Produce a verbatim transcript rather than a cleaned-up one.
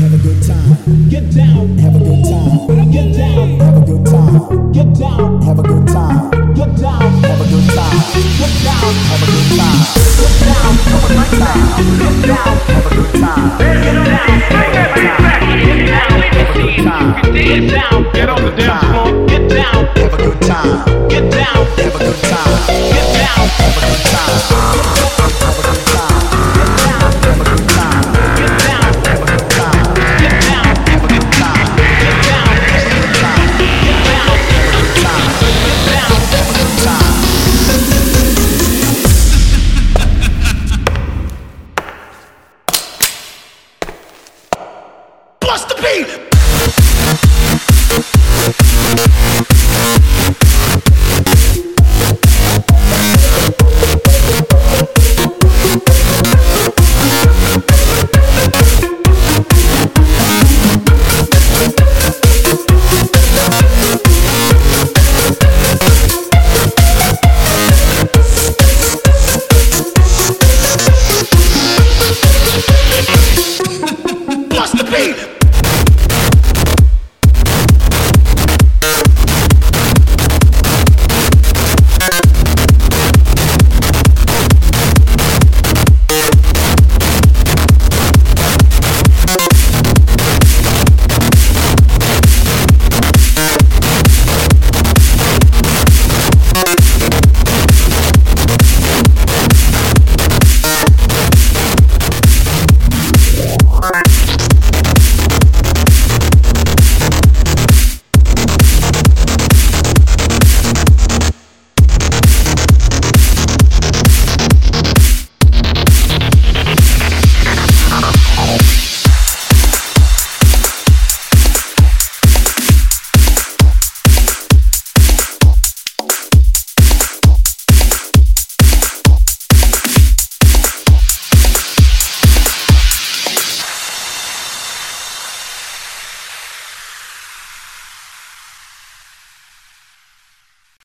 have a good time, get down, have a good time, get down, have a good time, get down, have a good time, get down, have a good time, get down, have a good time, get down, have a good time, get down, have a good time, get down, bring that bass back, get down, have a good time, get down, get on the dance floor, get down, have a good time, get down, have a good time, get down, have a good time, have a good time, get down, have a good time, get down, have a good time, get down, have a good time, get down, have a good time, get down, have a good time, get down, have a good time. Bust the beat! Bust the beat!